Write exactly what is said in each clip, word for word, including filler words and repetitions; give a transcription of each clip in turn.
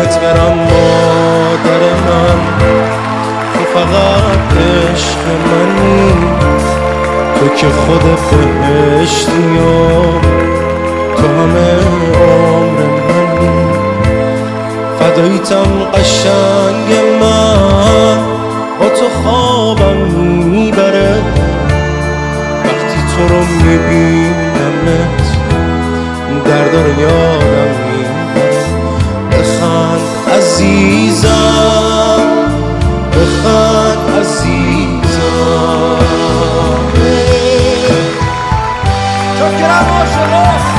قربونت برم مادر من، تو فقط عشق منی، تو که خود بهشتی و تو همه عمر منی. فداییتم قشنگ من، با تو خوابم میبره وقتی تو رو میبینمت، درد رو یادم میبره. بخند عزیزم، بخند عزیزم. شکرم عاشقا.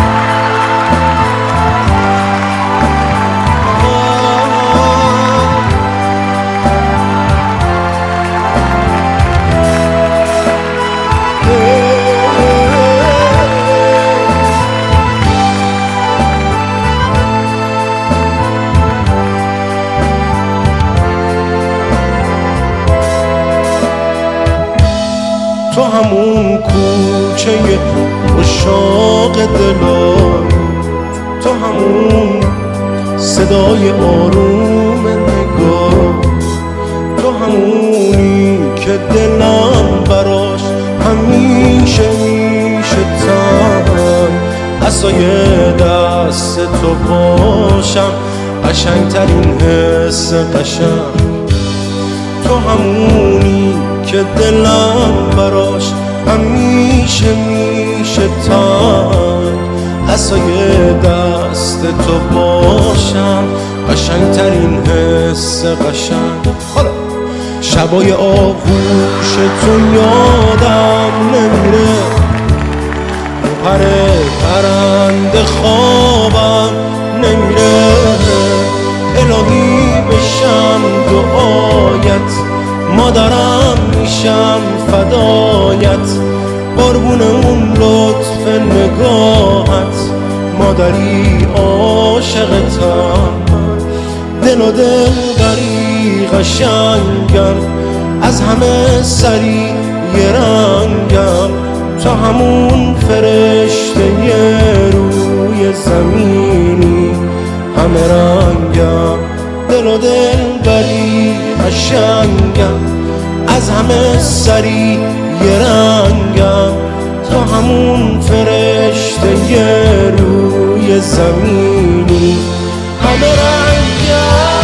تو همون کوچه عشاق دلم، تو همون صدای آروم نگاه، تو همونی که دلم براش همیشه میشه تنگ. عصای دست تو باشم، قشنگترین حس قشنگ. تو همونی که دلم براش همیشه میشه تنگ. عصای دست تو باشم، قشنگترین حس قشنگ. حالا شبای آغوش تو یادم نمیره، پر پرنده خوابم نمیره. الهی بشم دعایت، مادرم میشم فدایت، قربون اون لطف نگاهت، مادری عاشقتم. دل و دل بری قشنگم، از همه سری یه رنگم. تو همون فرشته روی زمینی، همه رنگم. دل و دل بری قشنگم، از همه سری یه رنگم. تو همون فرشته روی زمینی، همه رنگم.